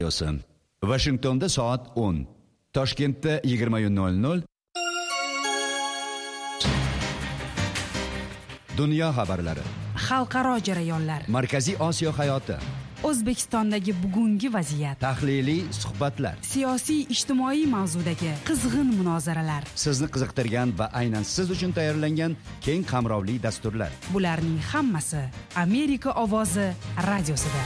Washingtonda soat 10, Toshkentda 20:00. Dunyo xabarlari, xalqaro jarayonlar, Markaziy Osiyo hayoti, O'zbekistondagi bugungi vaziyat, tahliliy suhbatlar, siyosiy ijtimoiy mavzudagi qizg'in munozaralar, sizni qiziqtirgan va aynan siz uchun tayyorlangan keng qamrovli dasturlar. Bularning hammasi Amerika ovozi radiosida.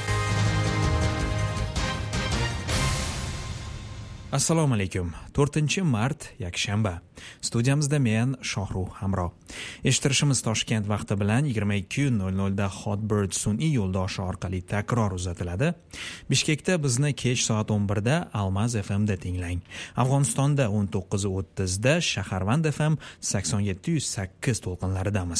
Assalomu alaykum. 4-mart yakshanba. Studiyamizda men Shohruh Hamro. Eshittirishimiz Toshkent vaqti bilan 22:00 da Hotbird sun'iy yo'ldoshi orqali takror uzatiladi. Bishkekda bizni kech soat 11 da Almaz FM da tinglang. Afg'onistonda 19:30 da Shaharvand FM 87.8 to'lqinlaridamiz.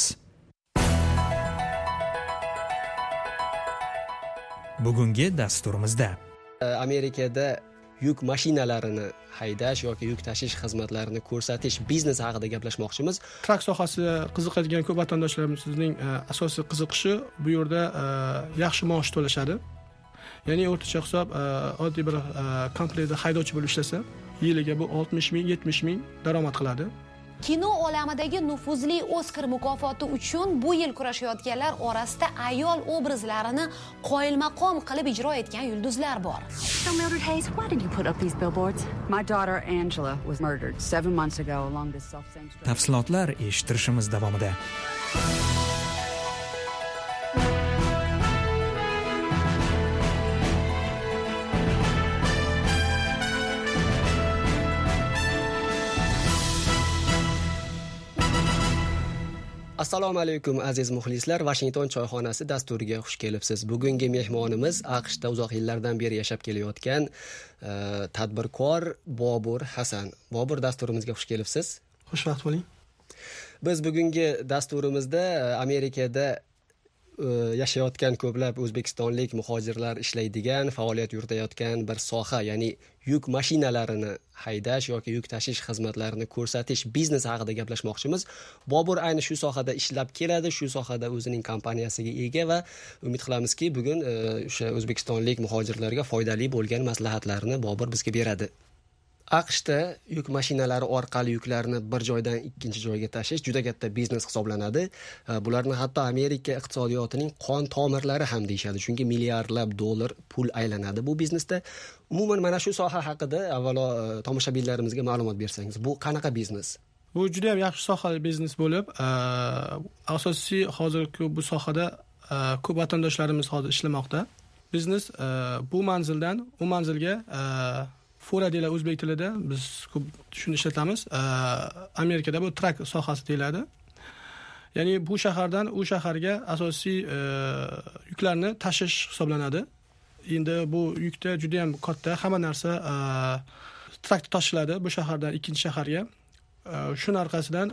Bugungi dasturimizda Amerikada yuk mashinalarini haydash yoki yuk tashish xizmatlarini ko'rsatish biznesi haqida gaplashmoqchimiz. Trak sohasiga qiziqadigan ko'p vatandoshlarimizning asosiy qiziqishi bu yerda yaxshi maosh to'lashadi. Ya'ni o'rtacha hisob oddiy bir kompaniyada haydovchi bo'lib ishlasa, yiliga bu 60 ming, 70 ming daromad qiladi. Kino olamidagi nufuzli Oskar mukofoti uchun bu yil kurashayotganlar orasida ayol obrazlarini qoyilmaqom qilib ijro etgan yulduzlar bor. So Mildred Hayes, why did you put up these billboards? My daughter Angela was murdered 7 months ago along this self-same street. Tafsilotlar eshittirishimiz davomida. Assalomu alaykum aziz muxlislar, Washington choyxonasi dasturiga xush kelibsiz. Bugungi mehmonimiz AQShda uzoq yillardan beri yashab kelayotgan tadbirkor Bobur Hasan. Bobur, dasturimizga xush kelibsiz. Xushvaqt bo'ling. Biz bugungi dasturimizda Amerikada yashayotgan ko'plab o'zbekistonlik muhojirlar ishlaydigan, faoliyat yuritayotgan bir soha, ya'ni yuk mashinalarini haydash yoki yuk tashish xizmatlarini ko'rsatish biznesi haqida gaplashmoqchimiz. Bobur ayni shu sohada ishlab keladi, shu sohada o'zining kompaniyasiga ega va umid qilamizki, bugun o'sha o'zbekistonlik muhojirlarga foydali bo'lgan maslahatlarni Bobur bizga beradi. AQShda yuk mashinalari orqali yuklarni bir joydan ikkinchi joyga tashish juda katta biznes hisoblanadi. Bularni hatto Amerika iqtisodiyotining qon tomirlari ham deyshadi. Chunki milliardlab dollar pul aylanadi bu biznesda. Umuman mana shu soha haqida avvalo tomoshabinlarimizga ma'lumot bersangiz, bu qanaqa biznes? Bu juda ham yaxshi sohali biznes bo'lib, asosiy hozirgi bu sohada ko'p vatandoshlarimiz hozir ishlamoqda. Biznes bu manzildan u manzilga fura deyiladi o'zbek tilida, biz ko'p shuni ishlatamiz. Amerikada bu trak sohasi deyiladi. Ya'ni bu shahardan u shaharga asosiy yuklarni tashish hisoblanadi. Endi bu yukda juda ham katta, hamma narsa trakda tashiladi bu shahardan ikkinchi shaharga. Shuning orqasidan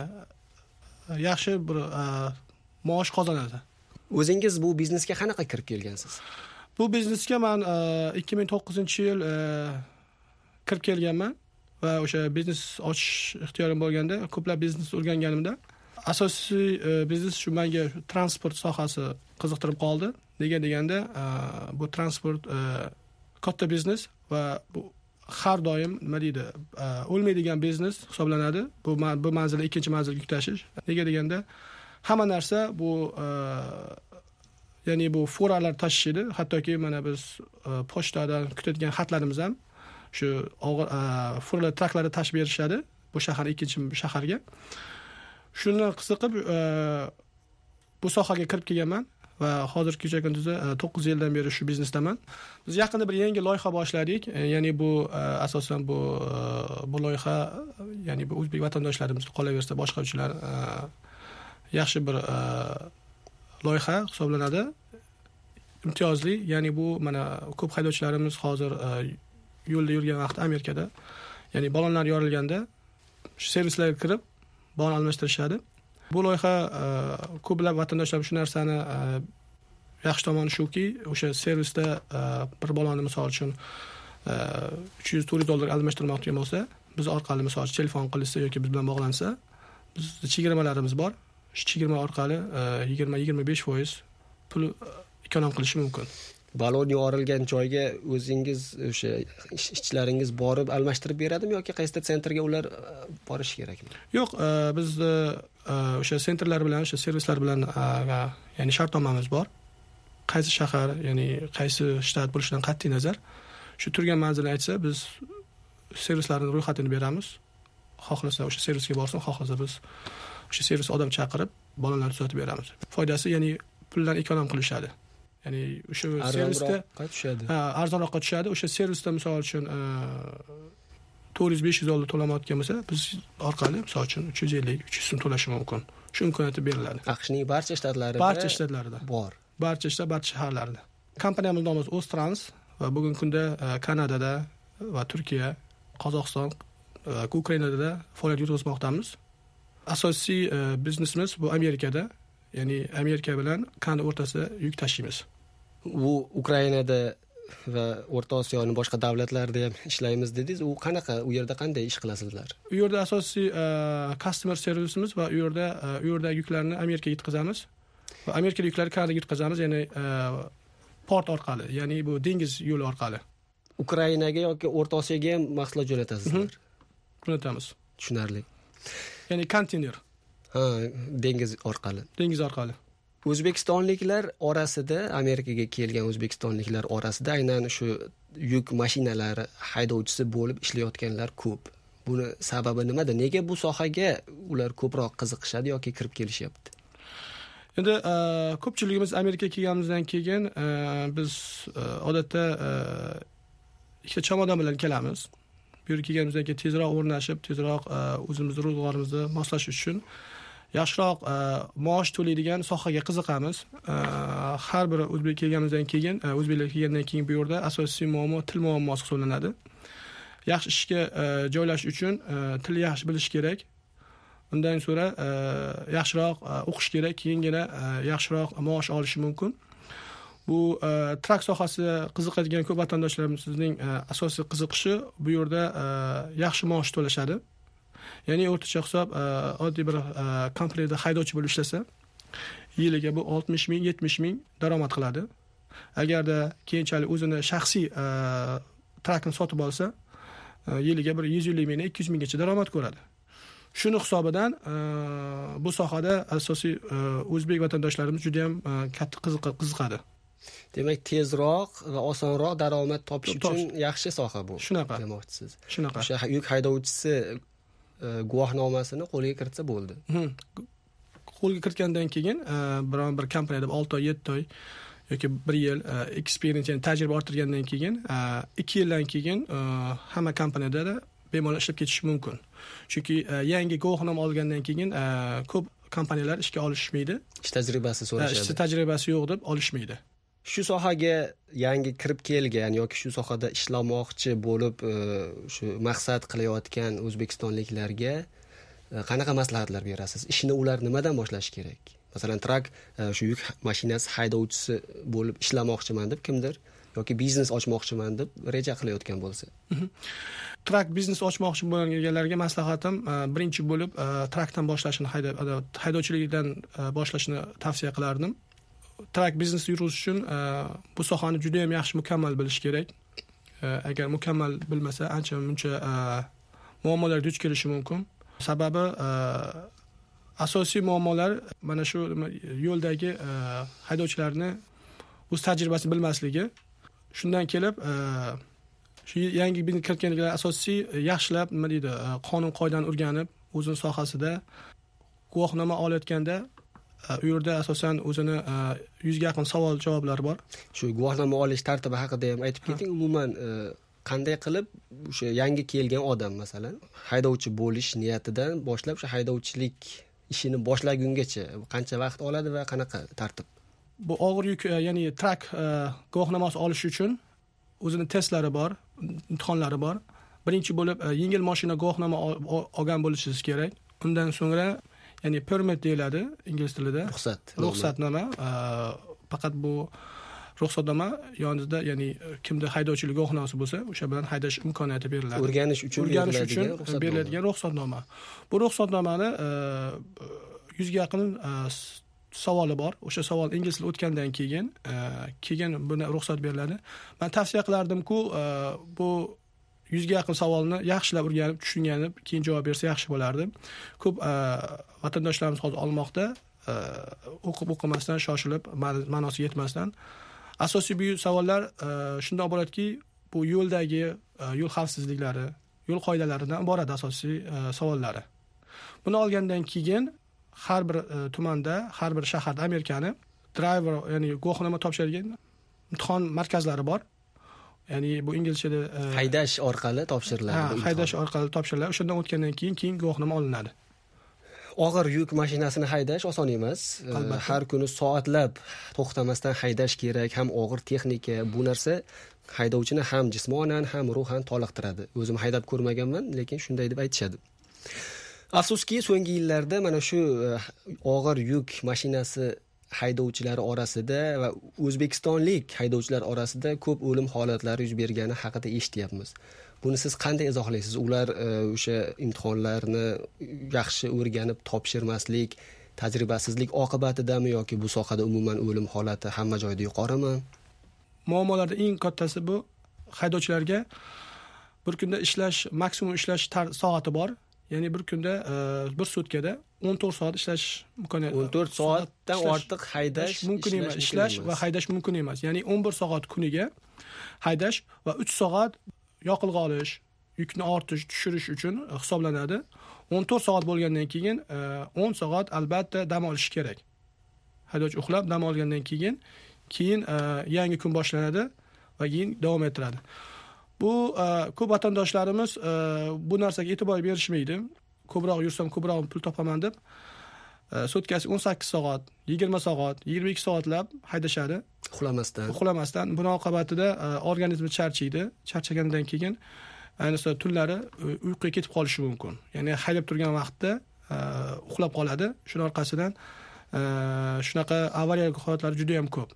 yaxshi bir maosh qozonadi. O'zingiz bu biznesga qanaqa kirib kelgansiz? Bu biznesga men 2009-yil kirib kelganman va o'sha biznes ochish ixtiyorim bo'lganda ko'plab biznes o'rganganimda asosiy biznes shu menga transport sohasi qiziqtirib qoldi. Nega deganda bu transport katta biznes va bu har doim nima deydi, o'lmaydigan biznes hisoblanadi. Bu manzildan ikkinchi manzilga yuk tashish. Nega deganda hamma narsa bu ya'ni bu furalar tashishidi. Hattoki mana biz pochtadan kutadigan xatlarimiz ham shu og'ir furalar traklarda tashib berishadi bu shahar ikkinchi shaharga. Shundan qiziqib bu sohaga kirib kelganman va hozirgi kunduzda 9 yildan beri shu biznesdaman. Biz yaqinda bir yangi loyiha boshladik. Ya'ni bu asosan bu loyiha, ya'ni bu o'zbek vatandoshlarimiz, qolaversa boshqaruchilar yaxshi bir loyiha hisoblanadi. Imtiyozli, ya'ni bu mana ko'p haydovchilarimiz hozir yo'lda yurgan vaqtda Amerikada, ya'ni ballonlar yorilganda shu servislarga kirib ballon almashtirishadi. Bu loyiha ko'plab vatandoshlar shu narsani yaxshi tomoni shuki, o'sha servisda bir ballonni misol uchun $300-400 almashtirmoqchi bo'lsa, biz orqali misol telefon qilsa yoki biz bilan bog'lansa, bizning chegirmalarimiz bor. Shu chegirma orqali 20-25% pul ekonom qilishi mumkin. balon yorilgan joyga o'zingiz o'sha ishchilaringiz borib almashtirib beradimi yoki qaysi sentrga ular borishi kerakmi? Yo'q, bizni o'sha sentrlar bilan, o'sha servislar bilan ya'ni shartnomamiz bor. Qaysi shahar, ya'ni qaysi shtat bo'lishidan qat'iy nazar, shu turgan manzilni aytsa, biz servislarning ro'yxatini beramiz. Xohlasa o'sha servisga borsin, xohlasa biz o'sha servis odam chaqirib, balonlarni tuzatib beramiz. Foydasi, ya'ni puldan ekonom qilishadi. Ya'ni o'sha servisda tushadi. Arzonroqqa tushadi. O'sha servisda misol uchun 400-500 dollar to'lamayotgan bo'lsa, biz orqali misol uchun 350-300 so'm to'lashi mumkin. Shu imkoniyat beriladi. AQShning barcha shtatlarida bor. Barcha shaharlarda. Kompaniyamiz nomi Ostrans va bugungi kunda Kanadada va Turkiya, Qozog'iston, Ukrainada faoliyat yuritmoqdamiz. Asosiy biznesimiz bu Amerikada, ya'ni Amerika bilan Kanada o'rtasida yuk tashiymiz. Bu Ukrainada va O'rta Osiyoning boshqa davlatlarida ham ishlaymiz dedingiz. U qanaqa, u yerda qanday ish qilasizlar? U yerda asosiy customer servisimiz va u yerda yuklarni Amerikaga yetkazamiz. Va Amerikalik yuklarni Kanadaga yetkazamiz, ya'ni port orqali, ya'ni bu dengiz yo'li orqali. Ukrainaga yoki O'rta Osiyoga ham mahsulot jo'natasizlar? Jo'natamiz. Tushunarli. Ya'ni konteyner. Dengiz orqali. O'zbekistonliklar orasida, Amerikaga kelgan o'zbekistonliklar orasida aynan shu yuk mashinalari haydovchisi bo'lib ishlayotganlar ko'p. Buni sababi nimada? Nega bu sohaga ular ko'proq qiziqishadi yoki kirib kelishyapti? Endi ko'pchiligimiz Amerikaga kelganimizdan keyin biz odatda ikkita chamadon bilan kelamiz. Bu yerga kelganimizdan keyin tezroq o'rnashib, tezroq o'zimizning ro'zg'orimizni moslash uchun yaxshiroq maosh to'laydigan sohaga qiziqamiz. Har bir o'zbek kelganimizdan keyin, o'zbeklar kelgandan keyin bu yerda asosiy muammo til muammosi hisoblanadi. Yaxshi ishga joylashish uchun til yaxshi bilish kerak. Undan so'ra yaxshiroq o'qish kerak, keyingina yaxshiroq maosh olish mumkin. Bu trak sohasiga qiziqadigan ko'p vatandoshlarimizning asosiy qiziqishi bu yerda yaxshi maosh to'lashadi. Ya'ni o'rtacha hisob oddiy bir kompaniyada haydovchi bo'lib ishlasa, yiliga bu 60 ming, 70 ming daromad qiladi. Agarda keyinchalik o'zini shaxsiy trakni sotib olsa, yiliga bir 150 mingdan 200 minggacha daromad ko'radi. Shuni hisobidan bu sohada asosiy o'zbek vatandoshlarimiz juda ham katta qiziqadi. Demak, tezroq va osonroq daromad topish uchun yaxshi soha bu. Shunaqa demoqchisiz. Shunaqa. O'sha yuk haydovchisi guvohnomasini qo'lga kiritsa bo'ldi. Qo'lga kiritgandan keyin biron bir kompaniyada 6 oy, 7 oy yoki 1 yil experience, ya'ni tajriba orttirgandan keyin 2 yildan keyin hamma kompaniyada bemalol ishlab ketish mumkin. Chunki yangi guvohnoma olgandan keyin ko'p kompaniyalar ishga olishmaydi. Ish tajribasi so'rashadi. Ish tajribasi yo'q deb olishmaydi. Shu sohaga yangi kirib kelgan yoki shu sohada ishlamoqchi bo'lib shu maqsad qilayotgan o'zbekistonliklarga qanaqa maslahatlar berasiz? Ishni ular nimadan boshlashi kerak? Masalan, trak shu yuk mashinasi haydovchisi bo'lib ishlamoqchiman deb kimdir yoki biznes ochmoqchiman deb reja qilayotgan bo'lsa. Trak biznes ochmoqchi bo'lganlarga maslahatim birinchi bo'lib trakdan boshlashni, haydovchilikdan boshlashni tavsiya qilardim. Trak biznes yuritish uchun bu sohani juda ham yaxshi mukammal bilish kerak. Agar mukammal bilmasa, ancha-muncha muammolarga duch kelishi mumkin. Sababi asosiy muammolar mana shu yo'ldagi haydovchilarni o'z tajribasini bilmasligi. Shundan kelib shu yangi biznes kiritganlar asosiy yaxshilab, nima deydi, qonun qoidani o'rganib, o'zining sohasida guvohnoma olayotganda u yerda asosan o'zini 100 ga yaqin savol javoblar bor. Shu guvohnoma olish tartibi haqida ham aytib keting. Umuman qanday qilib o'sha yangi kelgan odam masalan haydovchi bo'lish niyatidan boshlab o'sha haydovchilik ishini boshlagungacha qancha vaqt oladi va qanaqa tartib? Bu og'ir yuk, ya'ni trak guvohnomasi olish uchun o'zini testlari bor, imtihonlari bor. Birinchi bo'lib yengil mashina guvohnoma olgan bo'lishingiz kerak. Undan so'ngra ya'ni permit deyiladi ingliz tilida. Ruxsatnoma. Faqat bu ruxsatnoma yoningizda, ya'ni kimda haydovchilik guvohnomasi bo'lsa, o'sha bilan haydash imkoniyati beriladi. O'rganish uchun beriladigan ruxsatnoma. Bu ruxsatnomani 100 ga yaqin savoli bor. O'sha savol ingliz tilida o'tgandan keyin buni ruxsat beriladi. Men tavsiya qilardim-ku, bu 100 ga yaqin savolni yaxshilab o'rganib, tushunganib, keyin javob bersa yaxshi bo'lardi. Ko'p vatandoshlarimiz hozir olmoqda, o'qimasdan, shoshilib, ma'nosiga yetmasdan. Asosiy bu savollar shunday bo'ladiki, bu yo'ldagi yo'l xavfsizliklari, yo'l qoidalaridan iborat asosiy savollari. Buni olgandan keyin har bir tumanda, har bir shaharda Amerikani driver, ya'ni guvohnoma topshiradigan imtihon markazlari bor. Ya'ni bu inglizchada haydash orqali topshiriladi. Haydash orqali topshiriladi. O'shandan o'tgandan keyin guvohnoma olinadi. Og'ir yuk mashinasini haydash oson emas. Har kuni soatlab to'xtamasdan haydash kerak, ham og'ir texnika. Bu narsa haydovchini ham jismonan, ham ruhan toliqtiradi. O'zim haydab ko'rmaganman, lekin shunday deb aytishadi. Afsuski, so'nggi yillarda mana shu og'ir yuk mashinasi haydovchilari orasida va o'zbekistonlik haydovchilar orasida ko'p o'lim holatlari yuz bergani haqida eshityapmiz. Buni siz qanday izohlaysiz? Ular o'sha imtihonlarni yaxshi o'rganib topshirmaslik, tajribasizlik oqibatidami yoki bu sohada umuman o'lim holati hamma joyda yuqorimi? Muammolarning eng kattasi bu haydovchilarga bir kunda maksimum ishlash soati bor. Ya'ni bir kunda bir sutkada 14 soat ishlash imkoniyati. 14 soatdan ortiq haydash mumkin emas, ishlash va haydash mumkin emas. Ya'ni 11 soat kuniga haydash va 3 soat yoqilg'i olish, yukni ortish, tushirish uchun hisoblanadi. 14 soat bo'lgandan keyin 10 soat albatta dam olish kerak. Haydovchi uxlab dam olgandan keyin yangi kun boshlanadi va keyin davom ettiradi. Bu ko'p vatandoshlarimiz bu narsaga e'tibor berishmaydi. Ko'proq yursam ko'proq pul topaman deb sutkasi 18 soat, 20 soat, 22 soatlab haydashadi. Uxlamasdan. Buning oqibatida organizmi charchaydi. Charchagandan keyin ayniqsa tunlari uyquga ketib qolishi mumkin. Ya'ni haydab turgan vaqtda uxlab qoladi. Shuning orqasidan shunaqa avariyalik holatlar juda ham ko'p.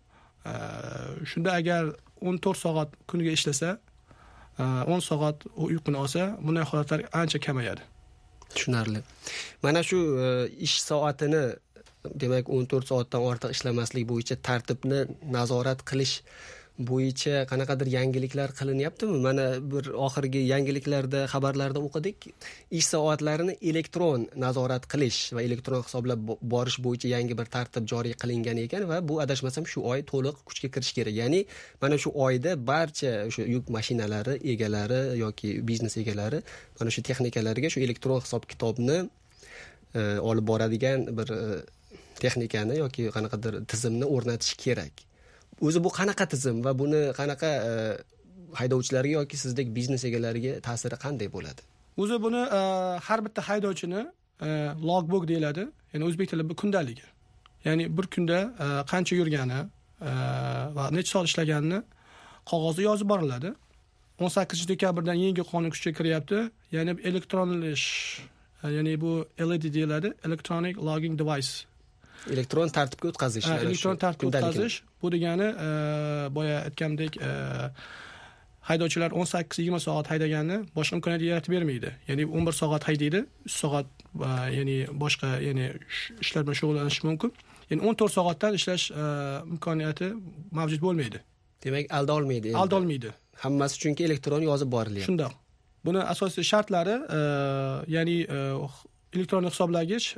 Shunda agar 14 soat kuniga ishlasa, 10 soat uyquni olsa, bunday holatlar ancha kamayadi. Tushunarli. Mana shu ish soatini, demak 14 soatdan ortiq ishlamaslik bo'yicha tartibni nazorat qilish bo'yicha qanaqadir yangiliklar qilinyaptimi? Mana bir oxirgi yangiliklarda, xabarlarda o'qidik. Ish soatlarini elektron nazorat qilish va elektron hisoblab borish bo'yicha yangi bir tartib joriy qilingan ekan va bu adashmasam shu oy to'liq kuchga kirish kerak. Ya'ni mana shu oyda barcha o'sha yuk mashinalari egalari yoki biznes egalari mana shu texnikalariga shu elektron hisob kitobni olib boradigan bir texnikani yoki qanaqadir tizimni o'rnatish kerak. O'zi bu qanaqa tizim va buni qanaqa haydovchilarga yoki sizdek biznes egalariga ta'siri qanday bo'ladi? O'zi buni har bitta haydovchini logbook deyiladi. Ya'ni o'zbek tilida bu kundaligi. Ya'ni bir kunda qancha yurgani va necha soat ishlaganini qog'ozda yozib boriladi. 18 dekabrdan yangi qonun kuchga kiryapti. Ya'ni elektronlash, ya'ni bu LED deyiladi, electronic logging device. Elektron tartibga o'tkazish. Elektron tartibga o'tkazish. Bu degani boya aytgandek haydovchilar 18-20 soat haydagani boshqa imkoniyat yaratib bermaydi. Ya'ni 11 soat haydaydi, 3 soat ya'ni boshqa ishlar bilan shug'ullanish mumkin. Ya'ni 14 soatdan ishlash imkoniyati mavjud bo'lmaydi. Demak, aldolmaydi. Aldolmaydi. Hammasi chunki elektron yozib borilyapti. Shundoq. Buni asosiy shartlari ya'ni elektron hisoblagich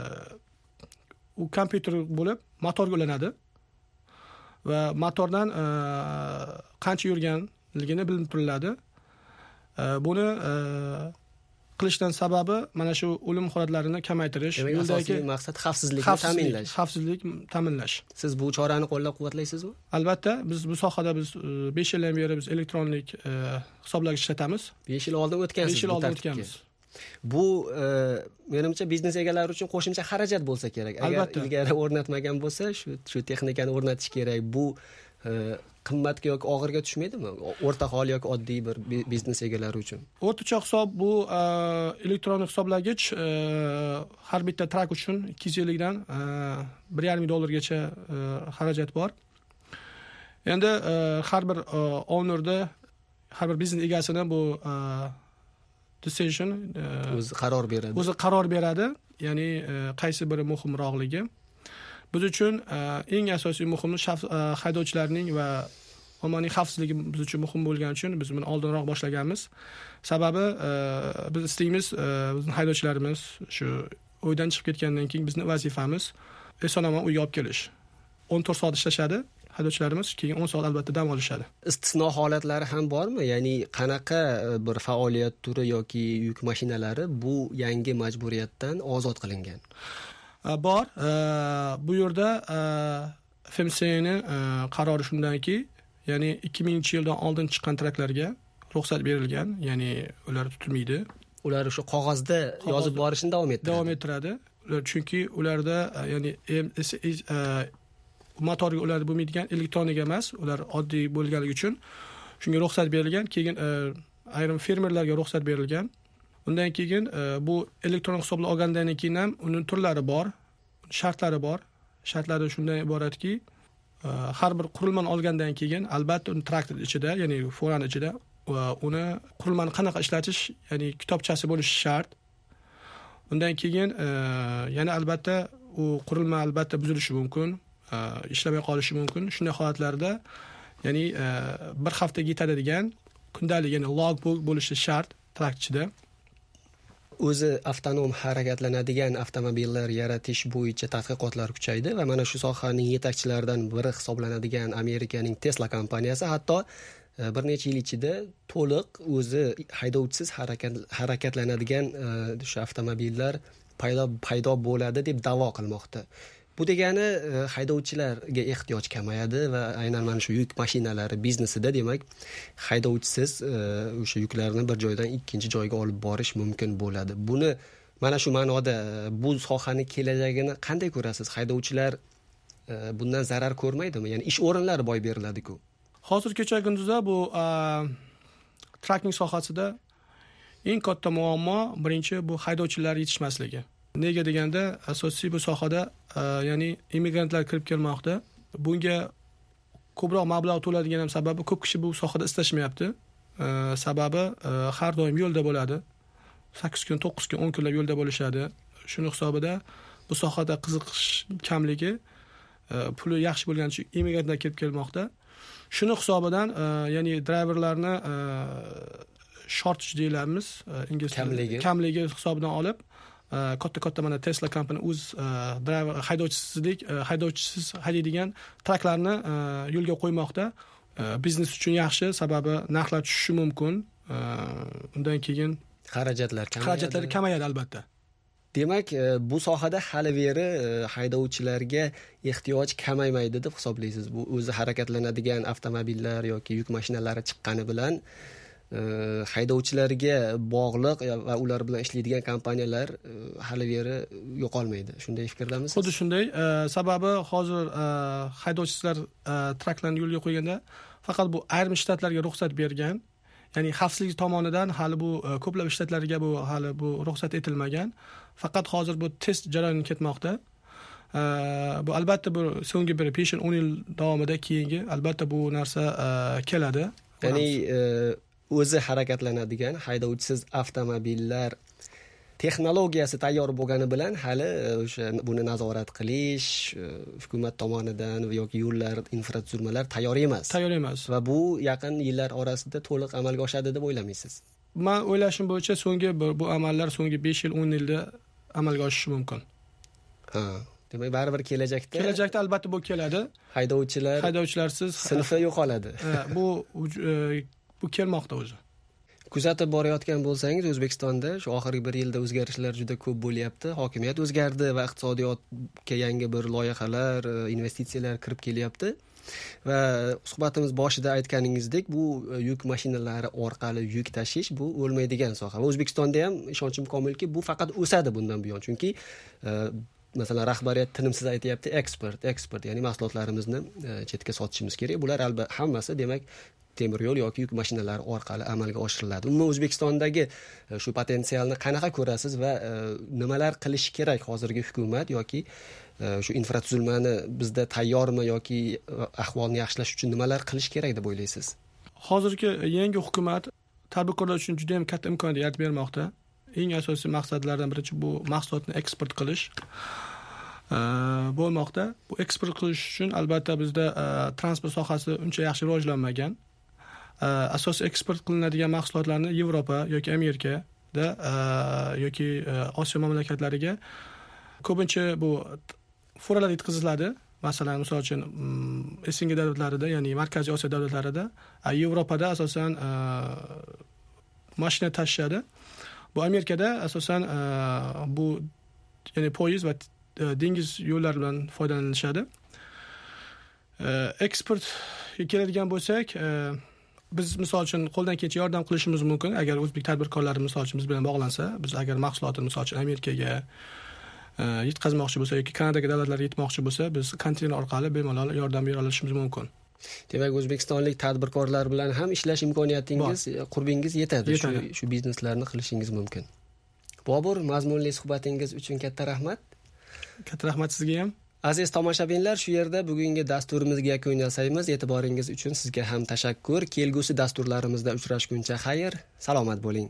u kompyuter bo'lib motorga ulanadi va motordan qancha yurganligini bilinib turiladi. Buni qilishdan sababi mana shu o'lim holatlarini kamaytirish, yo'ldagi maqsad xavfsizlikni ta'minlash. Xavfsizlik ta'minlash. Siz bu chorani qo'llab-quvvatlaysizmi? Albatta, biz bu sohada 5 yildan beri biz elektronik hisoblagich ishlatamiz. 5 yil oldin o'tgansiz. 5 yil oldin o'tganmiz. Bu menimcha biznes egalari uchun qo'shimcha xarajat bo'lsa kerak. Agar ilgari o'rnatmagan bo'lsa, shu texnikani o'rnatish kerak. Bu qimmatga yoki og'irga tushmaydimi? O'rta hol yoki oddiy bir biznes egalari uchun. O'rtacha hisob bu elektron hisoblagich har bitta trak uchun 250 dan $1,5 xarajat bor. Endi har bir ownerda, har bir biznes egasini bu decision o'zi qaror beradi. O'zi qaror beradi, ya'ni qaysi biri muhimroqligi. Biz uchun eng asosiy muhimi haydovchilarning va ommaning xavfsizligi biz uchun muhim bo'lgani uchun biz buni oldinroq boshlaganmiz. Sababi biz istaymiz bizning haydovchilarimiz shu uydan chiqib ketgandan keyin bizning vazifamiz eson-omon uyga olib kelish. 14 soat ishlashadi haydovchilarimiz, keyin 10 soat albatta dam olishadi. Istisno holatlari ham bormi? Ya'ni qanaqa bir faoliyat turi yoki yuk mashinalari bu yangi majburiyatdan ozod qilingan? Bor. Bu yerda FMC'ning qarori shundanki, ya'ni 2000-yildan oldin chiqqan traklarga ruxsat berilgan, ya'ni ular tutilmaydi. Ular o'sha qog'ozda yozib borishni davom ettiradi. Chunki ularda ya'ni motorga ular bo'lmaydigan elektronik emas, ular oddiy bo'lganligi uchun shunga ruxsat berilgan. Keyin ayrim fermerlarga ruxsat berilgan. Undan keyin bu elektron hisobla olgandan keyin ham uning turlari bor, shartlari bor. Shartlari shundan iboratki, har bir qurilmani olgandan keyin albatta uni traktor ichida, ya'ni forani ichida uni qurilmani qanaqa ishlatish, ya'ni kitobchasi bo'lishi shart. Undan keyin yana albatta u qurilma albatta buzilishi mumkin, ishlamay qolishi mumkin. Shunday holatlarda ya'ni bir haftaga yetadigan kundalik, ya'ni logbook bo'lishi shart traktorchida. O'zi avtonom harakatlanadigan avtomobillar yaratish bo'yicha tadqiqotlar kuchaydi va mana shu sohaning yetakchilaridan biri hisoblanadigan Amerikaning Tesla kompaniyasi hatto bir necha yil ichida to'liq o'zi haydovchisiz harakatlanadigan o'sha avtomobillar paydo bo'ladi deb da'vo qilmoqda. Bu degani haydovchilarga ehtiyoj kamayadi va aynan mana shu yuk mashinalari biznesida demak haydovchisiz o'sha yuklarni bir joydan ikkinchi joyga olib borish mumkin bo'ladi. Buni mana shu ma'noda bu sohani kelajagini qanday ko'rasiz? Haydovchilar bundan zarar ko'rmaydimi? Ya'ni ish o'rinlari boy beriladi-ku. Hozirgacha kunduzda bu trakking sohasida eng katta muammo birinchi bu haydovchilar yetishmasligi. Nega deganda asosiy bu sohada ya'ni immigrantlar kirib kelmoqda. Bunga ko'proq mablag' to'ladigan ham sababi ko'p kishi bu sohada istashmayapti. Sababi har doim yo'lda bo'ladi. 8 kun, 9 kun, 10 kunlab yo'lda bo'lishadi. Shuning hisobida bu sohada qiziqish kamligi, puli yaxshi bo'lgani uchun immigrantlar kirib kelmoqda. Shuni hisobidan ya'ni driverlarni shortage deyilamiz, ingliz kamligi hisobidan olib katta mana Tesla kompaniya o'z driver haydovchisiz haydaydigan traklarni yo'lga qo'ymoqda. Biznes uchun yaxshi, sababi narxlar tushishi mumkin. Undan keyin xarajatlar kamayadi albatta. Demak, bu sohada hali beri haydovchilarga ehtiyoj kamaymaydi deb hisoblaysiz. Bu o'zi harakatlanadigan avtomobillar yoki yuk mashinalari chiqqani bilan haydovchilarga bog'liq va ular bilan ishlaydigan kompaniyalar hali beri yo'qolmaydi. Shunday fikrdamisiz? Xuddi shunday. Sababi hozir haydovchilar traklarni yo'lga qo'yganda faqat bu ayrim shtatlarga ruxsat bergan. Ya'ni xavfsizlik tomonidan hali bu ko'plab shtatlarga bu hali bu ruxsat etilmagan. Faqat hozir bu test jarayoni ketmoqda. Bu albatta bu so'nggi bir 5-10 yil davomida keyingi albatta bu narsa keladi. Ya'ni o'zi harakatlanadigan haydovchisiz avtomobillar texnologiyasi tayyor bo'lgani bilan hali o'sha buni nazorat qilish hukumat tomonidan yoki yo'llar, infratuzilmalar tayyor emas. Va bu yaqin yillar orasida to'liq amalga oshadi deb o'ylamaysiz? Men o'ylashim bo'yicha bu amallar so'nggi 5 yil, 10 yilda amalga oshishi mumkin. Demak, baribir kelajakda albatta bu keladi. Haydovchilarsiz sinfi yo'qoladi. Bu kelmoqda o'zi. Kuzatib borayotgan bo'lsangiz, O'zbekistonda shu oxirgi bir yilda o'zgarishlar juda ko'p bo'lyapti. Hokimiyat o'zgardi va iqtisodiyotga yangi bir loyihalar, investitsiyalar kirib kelyapti. Va suhbatimiz boshida aytganingizdek, bu yuk mashinalari orqali yuk tashish bu o'lmaydigan soha. Va O'zbekistonda ham ishonchim komilki, bu faqat o'sadi bundan buyon. Chunki masalan rahbariyat tinimsiz aytayapti, eksport, ya'ni mahsulotlarimizni chetga sotishimiz kerak. Bular albatta hammasi demak temir yo'l yoki yuk mashinalari orqali amalga oshiriladi. Umuman O'zbekistondagi shu potensialni qanaqa ko'rasiz va nimalar qilish kerak hozirgi hukumat yoki shu infratuzilmani bizda tayyormi yoki ahvolni yaxshilash uchun nimalar qilish kerak deb o'ylaysiz? Hozirgi yangi hukumat tadbirkorlar uchun juda ham katta imkoniyat yaratib bermoqda. Eng asosiy maqsadlardan biri bu mahsulotni eksport qilish. bo'lmoqda. Bu eksport qilish uchun albatta bizda transport sohasi uncha yaxshi rivojlanmagan. Asosiy eksport qilinadigan mahsulotlarni Yevropa yoki Amerikada yoki Osiyo mamlakatlariga ko'pincha bu furalar yetkaziladi. Masalan, misol uchun SNG davlatlarida, ya'ni Markaziy Osiyo davlatlarida, Yevropada asosan mashina tashishadi. Bu Amerikada asosan bu ya'ni poyezd va dengiz yo'llari bilan foydalaniladi. Eksport keladigan bo'lsak, biz misol uchun qo'ldan kelgancha yordam qilishimiz mumkin. Agar o'zbek tadbirkorlari misol uchun biz bilan bog'lansa, biz agar mahsulotni misol uchun Amerikaga yetkazmoqchi bo'lsa yoki Kanadaga davlatlarga yetmoqchi bo'lsa, biz konteyner orqali bemalol yordam bera olishimiz mumkin. Demak, o'zbekistonlik tadbirkorlar bilan ham ishlash imkoniyatingiz, qurbingiz yetadi. Shu bizneslarni qilishingiz mumkin. Bobur, mazmunli suhbatingiz uchun katta rahmat. Katta rahmat sizga ham. Aziz tomoshabinlar, shu yerda bugungi dasturimizga yakun yasaymiz. E'tiboringiz uchun sizga ham tashakkur. Kelgusi dasturlarimizda uchrashguncha xayr, salomat bo'ling.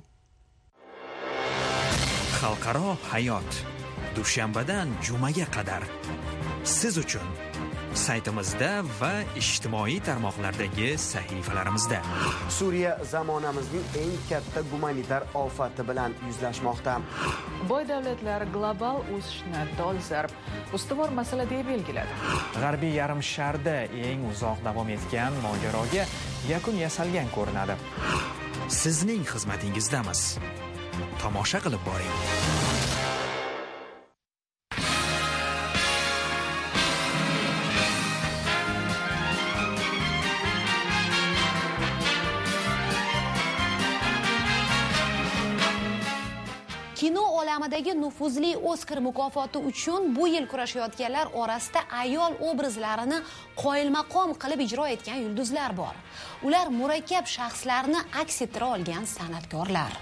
Xalqaro hayot dushanbadan jumaga qadar siz uchun saytimizda va ijtimoiy tarmoqlardagi sahifalarimizda. Suriya zamonamizning eng katta gumanitar ofati bilan yuzlashmoqda. Boy davlatlar global o'sishni dolzarb ustuvor masala deb belgiladi. G'arbiy yarim sharda eng uzoq davom etgan mojaroga yakun yasalgan ko'rinadi. Sizning xizmatingizdamiz. Tomosha qilib boring. Kino olamidagi nufuzli Oskar mukofoti uchun bu yil kurashayotganlar orasida ayol obrazlarini qoyilmaqom qilib ijro etgan yulduzlar bor. Ular murakkab shaxslarni aks ettira olgan san'atkorlar.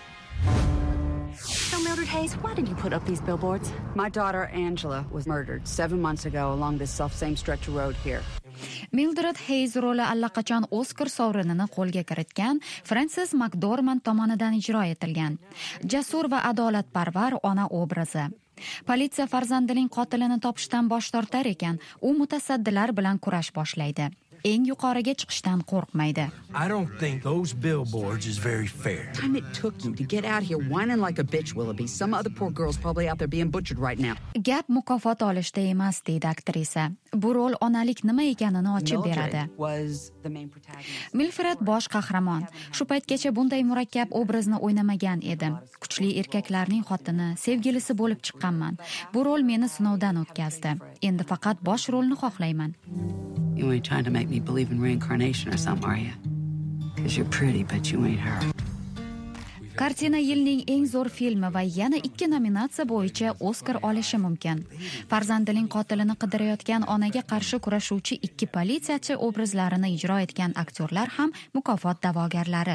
So Mildred Hayes, why did you put up these billboards? My daughter Angela was murdered 7 months ago along this self-same stretch of road here. Mildred Hayes roli allaqachon Oskar sovrinini qo'lga kiritgan Frances McDormand tomonidan ijro etilgan. Jasur va adolatparvar ona obrazi. Politsiya farzandining qotilini topishdan bosh tortar ekan, u mutasaddilar bilan kurash boshlaydi. Eng yuqoriga chiqishdan qo'rqmaydi. I don't think those billboards is very fair. Time it took you to get out here whining like a bitch, Willoughby. Some other poor girl's probably out there being butchered right now. Gap mukofot olishda emas, deydi aktrisa. Bu rol onalik nima ekanini ochib beradi. Milfred bosh qahramon. Shu paytgacha bunday murakkab obrazni o'ynamagan edim. Kuchli erkaklarning xotini, sevgilisi bo'lib chiqqanman. Bu rol meni sinovdan o'tkazdi. Endi faqat bosh rolni xohlayman. You ain't trying to make me believe in reincarnation or something, are you? Because you're pretty, but you ain't her. Kartina yilning eng zo'r filmi va yana 2 nominatsiya bo'yicha Oskar olishi mumkin. Farzandining qotilini qidirayotgan onaga qarshi kurashuvchi 2 politsiyachi obrazlarini ijro etgan aktyorlar ham mukofot da'vogarlari.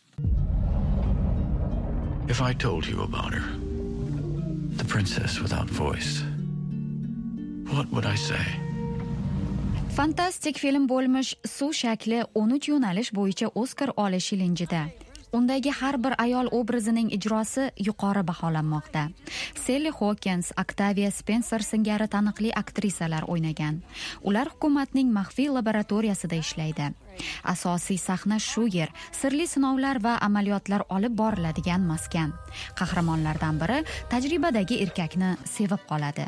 If I told you about her, the princess without voice, what would I say? Fantastik film bo'lmish Suv shakli 13 yo'nalish bo'yicha Oskar olish ilinjida. Undagi har bir ayol obrazining ijrosi yuqori baholanmoqda. Sally Hawkins, Octavia Spencer singari taniqli aktrisalar o'ynagan. Ular hukumatning maxfiy laboratoriyasida ishlaydi. Asosiy sahna shu yer, sirli sinovlar va amaliyotlar olib boriladigan maskan. Qahramonlardan biri tajribadagi erkakni sevib qoladi.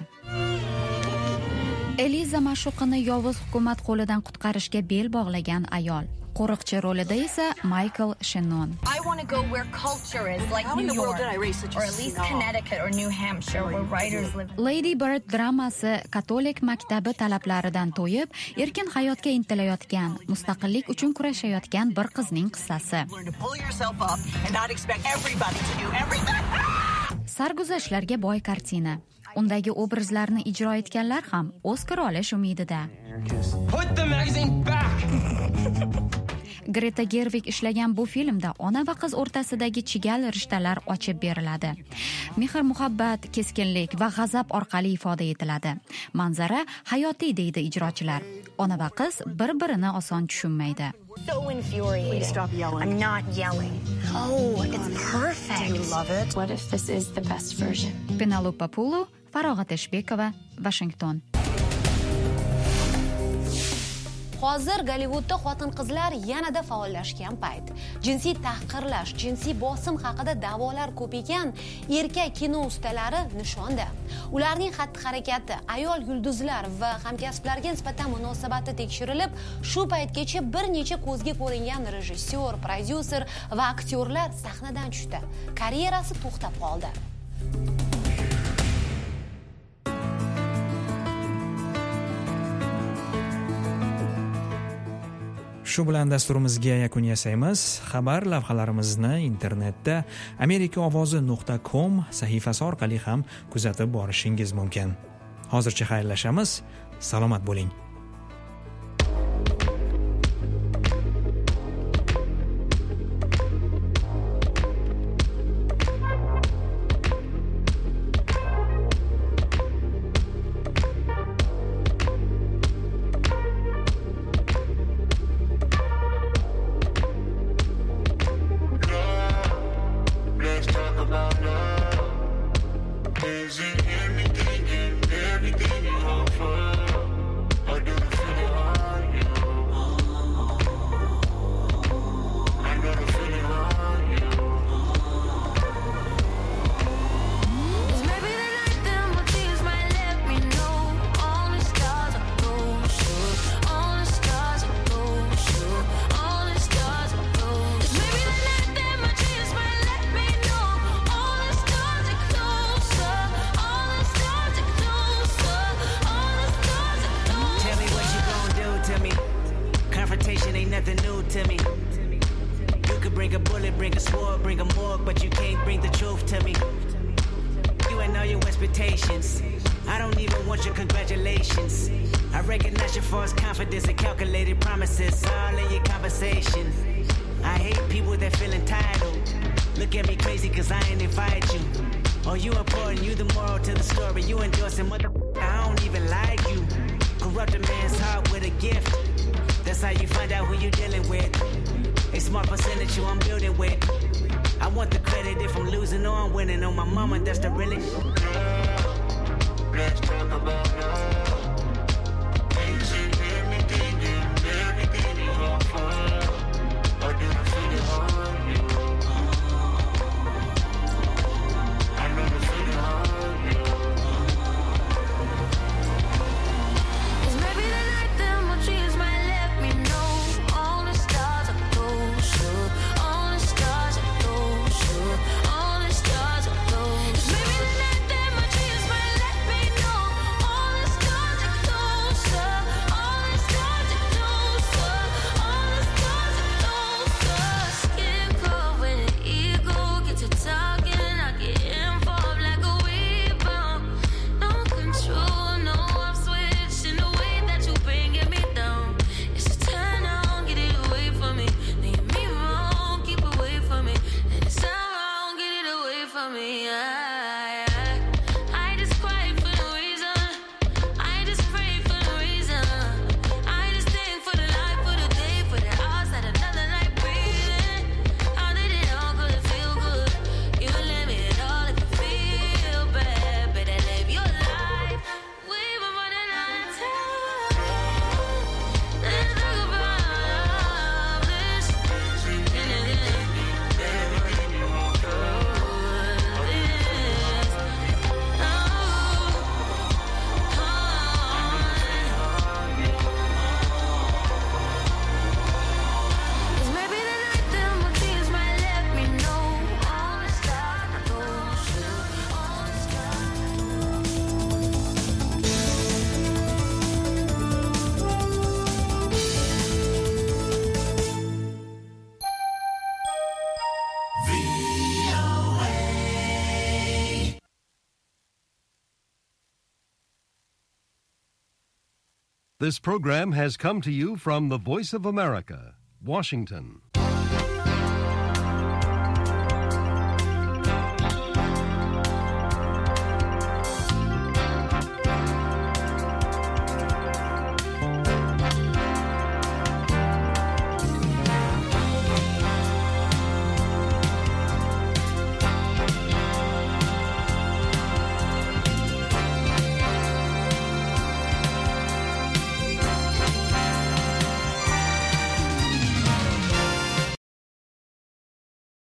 Eliza Mashuqini yovuz hukumat qo'lidan qutqarishga bel bog'lagan ayol. Qo'riqchi rolida esa Michael Shannon. I want to go where culture is, like New York, or at least Connecticut or New Hampshire, where writers live. Lady Bird dramasi katolik maktabi talablaridan to'yib, erkin hayotga intilayotgan, mustaqillik uchun kurashayotgan bir qizning qissasi. Sarguzashtlarga boy kartina. Undagi obrazlarni ijro etganlar ham Oskar olish umidida. Put the magazine back. Greta Gerwig ishlagan bu filmda ona va qiz o'rtasidagi chigal rishtalar ochib beriladi. Mehr, muhabbat, keskinlik va g'azab orqali ifoda etiladi. Manzara hayotiy, deydi ijrochilar. Ona va qiz bir-birini oson tushunmaydi. So infuriating. Please stop yelling. I'm not yelling. Oh, it's perfect. Do you love it? What if this is the best version? Penelope Pulu Farog'at Eshbekova, Washington. Hozir Gollivudda xotin-qizlar yanada faollashgan payt. Jinsiy tahqirlash, jinsiy bosim haqida da'volar ko'paygan erkak kino ustalari nishonda. Ularning xatti-harakati, ayol yulduzlar va hamkasblarga nisbatan munosabati tekshirilib, shu paytgacha bir necha ko'zga ko'ringan rejissyor, prodyuser va aktyorlar sahnadan tushdi. Karyerasi to'xtab qoldi. Shu bilan dasturimizga yakun yasaymiz. Xabar lavhalarimizni internetda amerikaovozi.com sahifasi orqali ham kuzatib borishingiz mumkin. Hozircha xayrlashamiz. Salomat bo'ling. I don't even want your congratulations. I recognize your false confidence and calculated promises all in your conversation. I hate people that feel entitled. Look at me crazy cause I ain't invite you. Oh, you important, you the moral to the story. You endorsing I don't even like you. Corrupt a man's heart with a gift. That's how you find out who you're dealing with. A small percentage you I'm building with. I want the credit if I'm losing or I'm winning. On my mama, that's the really. Let's talk about love. Is it anything and everything you offer? Or do I feel it on you? I know the feeling on you. Cause maybe the night that my dreams might let me know. All the stars are closer. All the stars are closer. All the stars are closer. Cause maybe the night that my dreams might let me know. All the stars are closer. All the stars are closer. All the stars are closer. Skin cold when the ego gets to talking. I get involved like a rebound. No control, no off switch in the way that you bringing me down. It's a turn on, get it away from me. Leave me wrong, keep away from me. And it's not wrong, get it away from me. I just cry for no reason. I just pray for no reason. I just think for the life, for the day, for the hours that another night breathing. How did it all go to feel good? You let me at all if you feel bad. Better live your life. We've been running out of time. Let's talk about love. Let's Cause maybe the night that my dreams might let me know. All the stars are closer. All the This program has come to you from the Voice of America, Washington.